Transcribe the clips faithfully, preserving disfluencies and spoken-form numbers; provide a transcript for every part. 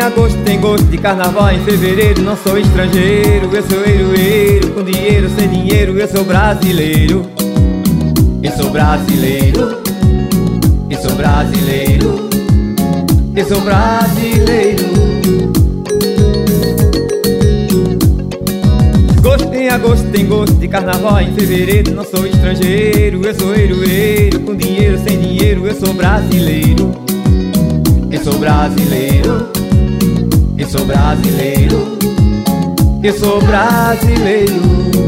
agosto tem gosto de carnaval, em fevereiro não sou estrangeiro. Eu sou eiro-eiro, com dinheiro, sem dinheiro, eu sou brasileiro. Eu sou brasileiro, eu sou brasileiro, eu sou brasileiro. Gosto em agosto tem gosto de carnaval, em fevereiro não sou estrangeiro. Eu sou eiro-eiro, com dinheiro, sem dinheiro, eu sou brasileiro. Eu sou brasileiro, eu sou brasileiro, eu sou brasileiro.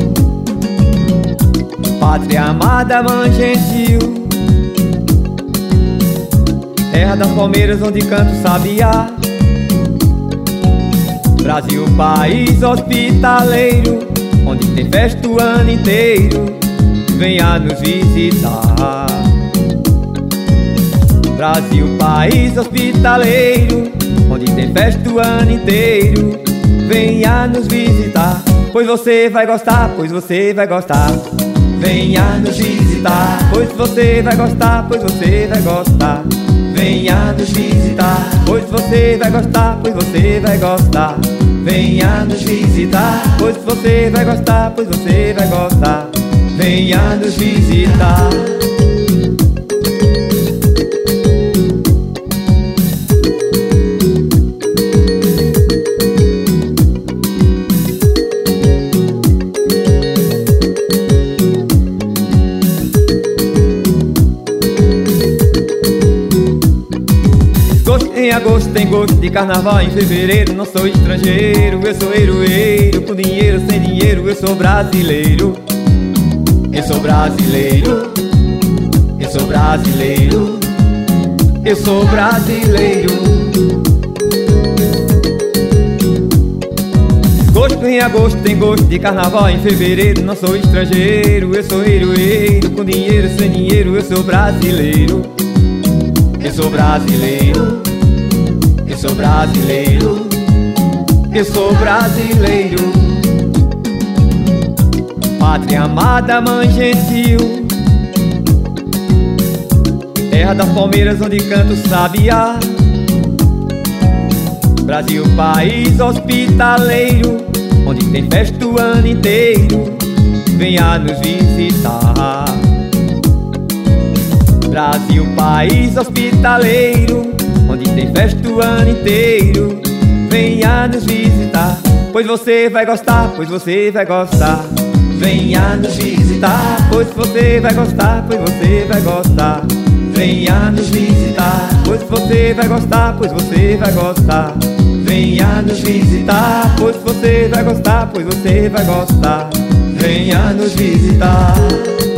Pátria amada, mãe gentil, terra das palmeiras onde canto sabiá. Brasil, país hospitaleiro, onde tem festa o ano inteiro, venha nos visitar. Brasil, país hospitaleiro, onde tem festa o ano inteiro, venha nos visitar. Pois você vai gostar, pois você vai gostar. Venha nos visitar, pois você vai gostar, pois você vai gostar. Venha nos visitar, pois você vai gostar, pois você vai gostar. Venha nos visitar, pois você vai gostar, pois você vai gostar. Venha nos visitar. Em agosto tem gosto de carnaval, em fevereiro não sou estrangeiro. Eu sou eiro-eiro, com dinheiro, sem dinheiro, eu sou brasileiro. Eu sou brasileiro, eu sou brasileiro, eu sou brasileiro. Gosto em agosto tem gosto de carnaval, em fevereiro não sou estrangeiro. Eu sou eiro-eiro, com dinheiro, sem dinheiro, eu sou brasileiro. Eu sou brasileiro, eu sou brasileiro, eu sou brasileiro. Pátria amada, mãe gentil, terra das palmeiras onde canto sabiá. Brasil, país hospitaleiro, onde tem festa o ano inteiro, venha nos visitar. Brasil, país hospitaleiro, onde tem festa o ano inteiro, venha nos visitar. Pois você vai gostar, pois você vai gostar. Venha nos visitar, pois você vai gostar, pois você vai gostar. Venha nos visitar, pois você vai gostar, pois você vai gostar. Venha nos visitar, pois você vai gostar, pois você vai gostar. Venha nos visitar.